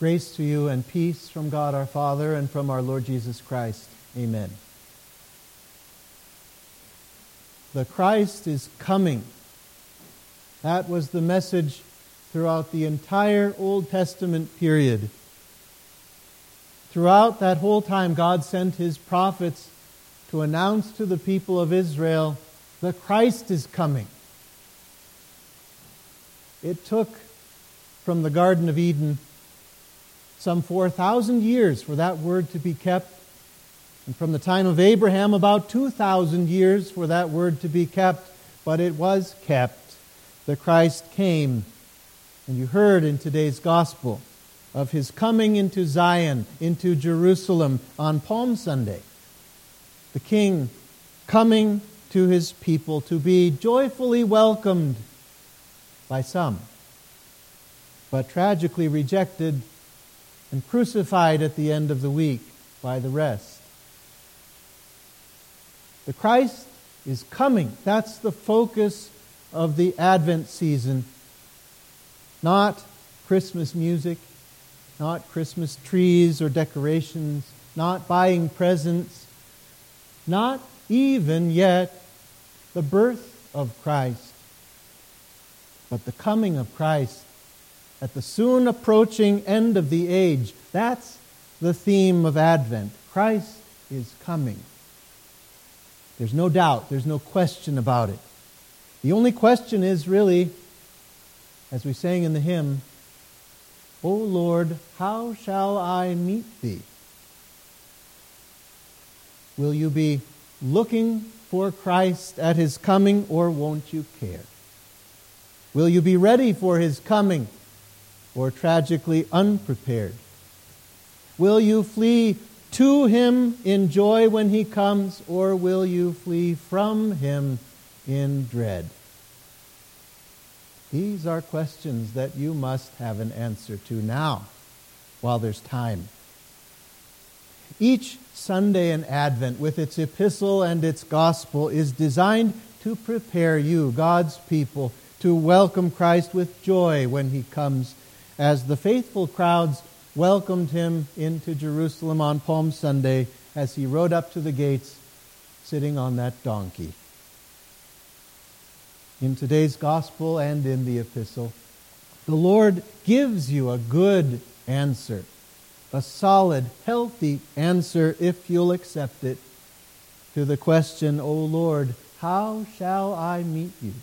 Grace to you and peace from God our Father and from our Lord Jesus Christ. Amen. The Christ is coming. That was the message throughout the entire Old Testament period. Throughout that whole time, God sent His prophets to announce to the people of Israel, the Christ is coming. It took from the Garden of Eden some 4,000 years for that word to be kept, and from the time of Abraham about 2,000 years for that word to be kept, but it was kept. The Christ came, and you heard in today's gospel of His coming into Zion, into Jerusalem on Palm Sunday. The King coming to His people to be joyfully welcomed by some, but tragically rejected and crucified at the end of the week by the rest. The Christ is coming. That's the focus of the Advent season. Not Christmas music, not Christmas trees or decorations, not buying presents, not even yet the birth of Christ, but the coming of Christ at the soon approaching end of the age. That's the theme of Advent. Christ is coming. There's no doubt, there's no question about it. The only question is really, as we sang in the hymn, O Lord, how shall I meet Thee? Will you be looking for Christ at His coming, or won't you care? Will you be ready for His coming, or tragically unprepared? Will you flee to Him in joy when He comes, or will you flee from Him in dread? These are questions that you must have an answer to now, while there's time. Each Sunday in Advent, with its epistle and its gospel, is designed to prepare you, God's people, to welcome Christ with joy when He comes, as the faithful crowds welcomed Him into Jerusalem on Palm Sunday as He rode up to the gates sitting on that donkey. In today's gospel and in the epistle, the Lord gives you a good answer, a solid, healthy answer, if you'll accept it, to the question, O Lord, how shall I meet You?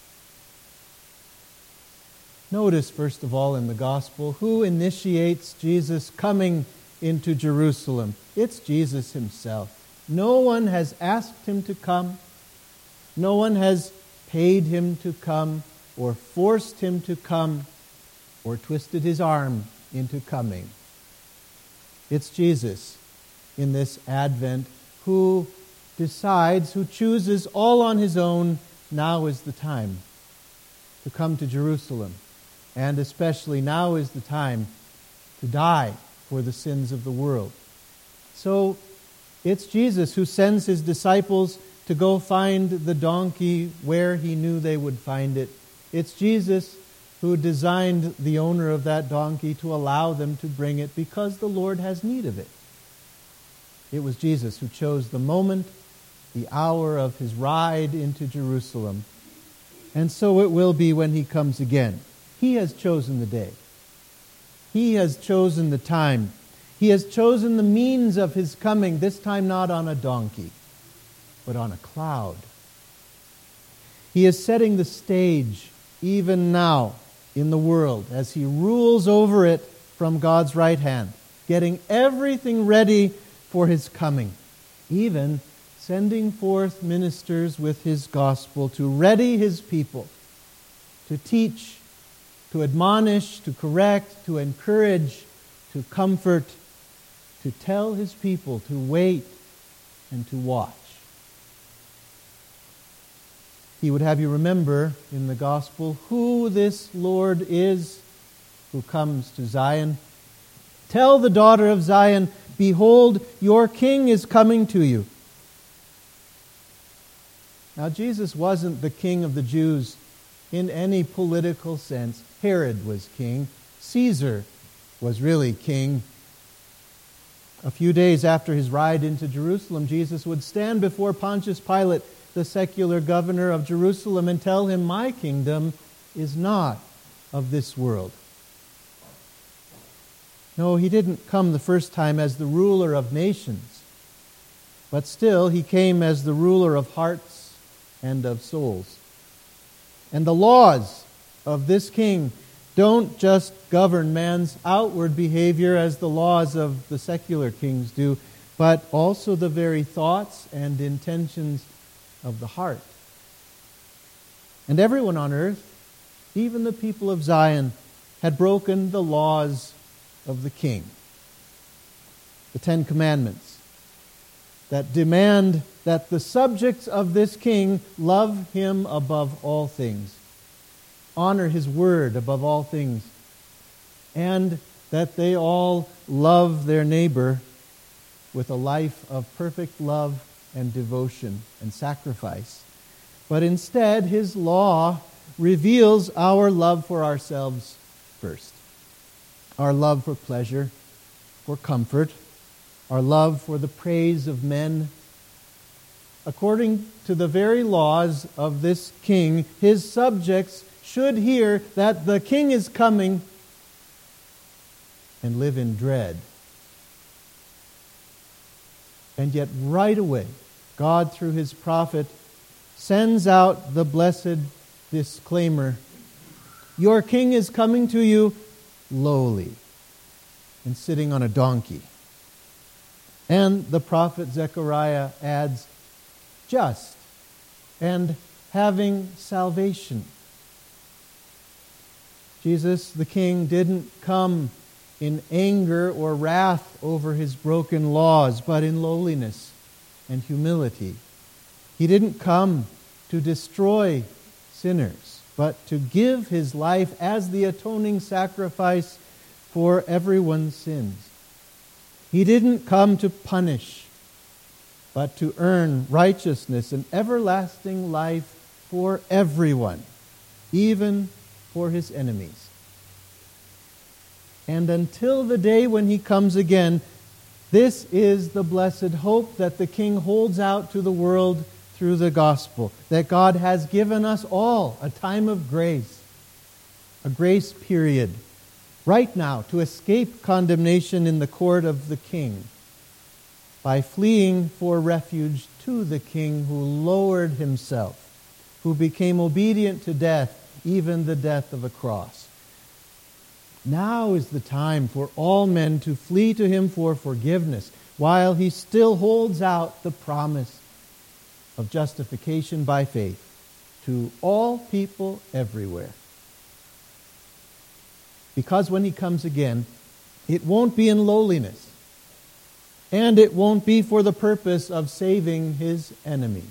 Notice, first of all, in the gospel, who initiates Jesus coming into Jerusalem? It's Jesus Himself. No one has asked Him to come. No one has paid Him to come, or forced Him to come, or twisted His arm into coming. It's Jesus in this Advent who decides, who chooses all on His own, now is the time to come to Jerusalem. And especially now is the time to die for the sins of the world. So it's Jesus who sends His disciples to go find the donkey where He knew they would find it. It's Jesus who designed the owner of that donkey to allow them to bring it because the Lord has need of it. It was Jesus who chose the moment, the hour of His ride into Jerusalem. And so it will be when He comes again. He has chosen the day. He has chosen the time. He has chosen the means of His coming, this time not on a donkey, but on a cloud. He is setting the stage even now in the world as He rules over it from God's right hand, getting everything ready for His coming, even sending forth ministers with His gospel to ready His people, to teach, to admonish, to correct, to encourage, to comfort, to tell His people to wait and to watch. He would have you remember in the gospel who this Lord is who comes to Zion. Tell the daughter of Zion, behold, your king is coming to you. Now, Jesus wasn't the king of the Jews in any political sense. Herod was king. Caesar was really king. A few days after his ride into Jerusalem, Jesus would stand before Pontius Pilate, the secular governor of Jerusalem, and tell him, "My kingdom is not of this world." No, he didn't come the first time as the ruler of nations, but still he came as the ruler of hearts and of souls. And the laws of this king don't just govern man's outward behavior as the laws of the secular kings do, but also the very thoughts and intentions of the heart. And everyone on earth, even the people of Zion, had broken the laws of the king. The 10 Commandments that demand that the subjects of this king love him above all things, honor his word above all things, and that they all love their neighbor with a life of perfect love and devotion and sacrifice. But instead, his law reveals our love for ourselves first. Our love for pleasure, for comfort, our love for the praise of men. According to the very laws of this king, his subjects should hear that the king is coming and live in dread. And yet right away, God, through his prophet, sends out the blessed disclaimer: your king is coming to you lowly and sitting on a donkey. And the prophet Zechariah adds, just and having salvation. Jesus, the king, didn't come in anger or wrath over his broken laws, but in lowliness and humility. He didn't come to destroy sinners, but to give his life as the atoning sacrifice for everyone's sins. He didn't come to punish, but to earn righteousness and everlasting life for everyone, even for his enemies. And until the day when he comes again, this is the blessed hope that the King holds out to the world through the gospel, that God has given us all a time of grace, a grace period, right now, to escape condemnation in the court of the King by fleeing for refuge to the King who lowered himself, who became obedient to death, even the death of a cross. Now is the time for all men to flee to him for forgiveness, while he still holds out the promise of justification by faith to all people everywhere. Because when he comes again, it won't be in lowliness, and it won't be for the purpose of saving his enemies.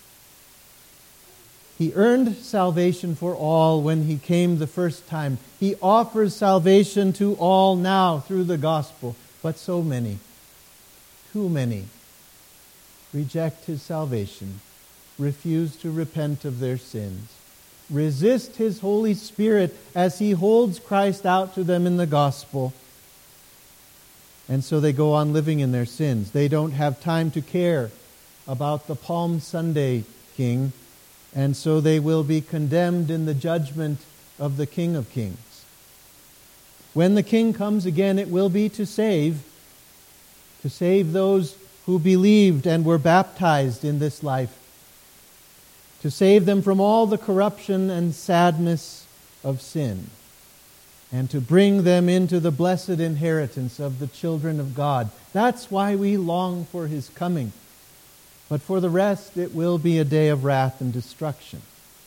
He earned salvation for all when he came the first time. He offers salvation to all now through the gospel. But so many, too many, reject his salvation, refuse to repent of their sins, resist his Holy Spirit as he holds Christ out to them in the gospel. And so they go on living in their sins. They don't have time to care about the Palm Sunday King, and so they will be condemned in the judgment of the King of Kings. When the King comes again, it will be to save those who believed and were baptized in this life, to save them from all the corruption and sadness of sin, and to bring them into the blessed inheritance of the children of God. That's why we long for his coming. But for the rest, it will be a day of wrath and destruction.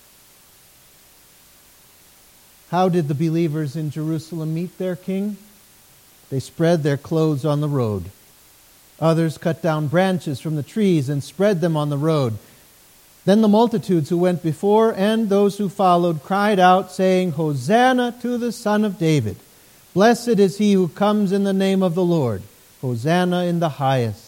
How did the believers in Jerusalem meet their king? They spread their clothes on the road. Others cut down branches from the trees and spread them on the road. Then the multitudes who went before and those who followed cried out, saying, Hosanna to the Son of David. Blessed is he who comes in the name of the Lord. Hosanna in the highest.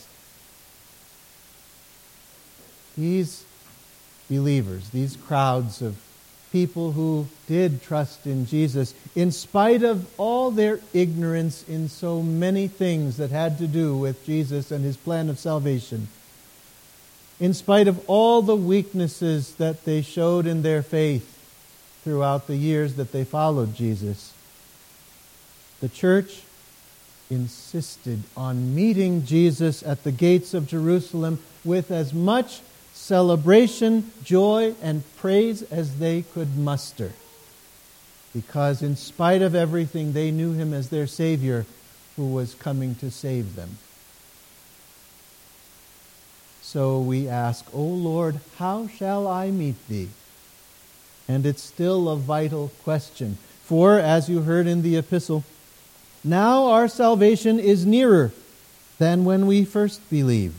These believers, these crowds of people who did trust in Jesus, in spite of all their ignorance in so many things that had to do with Jesus and his plan of salvation, in spite of all the weaknesses that they showed in their faith throughout the years that they followed Jesus, the church insisted on meeting Jesus at the gates of Jerusalem with as much celebration, joy, and praise as they could muster. Because in spite of everything, they knew him as their Savior who was coming to save them. So we ask, O Lord, how shall I meet thee? And it's still a vital question. For, as you heard in the epistle, now our salvation is nearer than when we first believed.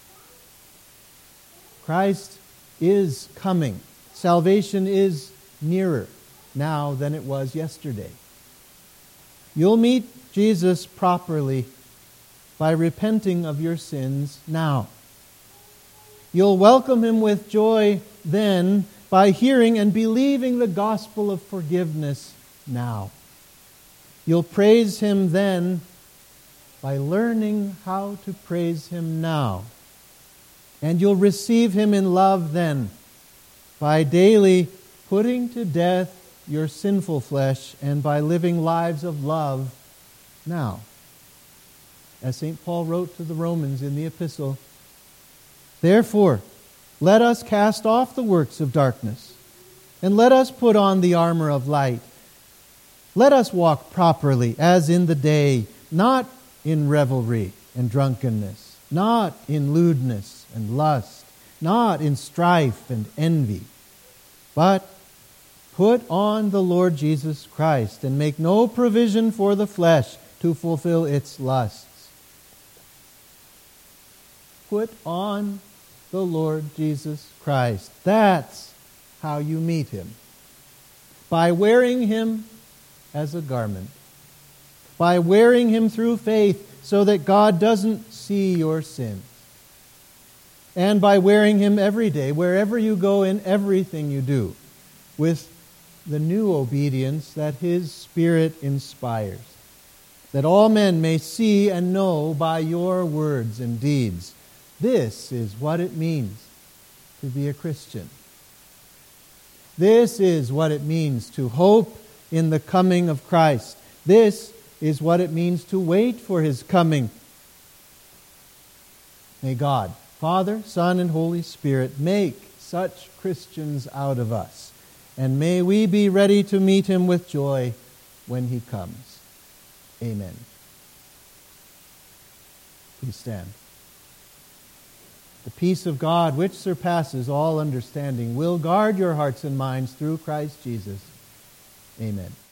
Christ is coming. Salvation is nearer now than it was yesterday. You'll meet Jesus properly by repenting of your sins now. You'll welcome him with joy then by hearing and believing the gospel of forgiveness now. You'll praise him then by learning how to praise him now. And you'll receive him in love then by daily putting to death your sinful flesh and by living lives of love now. As St. Paul wrote to the Romans in the epistle, therefore, let us cast off the works of darkness, and let us put on the armor of light. Let us walk properly as in the day, not in revelry and drunkenness, not in lewdness and lust, not in strife and envy, but put on the Lord Jesus Christ and make no provision for the flesh to fulfill its lusts. Put on the Lord Jesus Christ. That's how you meet him. By wearing him as a garment. By wearing him through faith so that God doesn't see your sins. And by wearing him every day, wherever you go in everything you do, with the new obedience that his Spirit inspires, that all men may see and know by your words and deeds. This is what it means to be a Christian. This is what it means to hope in the coming of Christ. This is what it means to wait for his coming. May God, Father, Son, and Holy Spirit make such Christians out of us. And may we be ready to meet him with joy when he comes. Amen. Please stand. The peace of God, which surpasses all understanding, will guard your hearts and minds through Christ Jesus. Amen.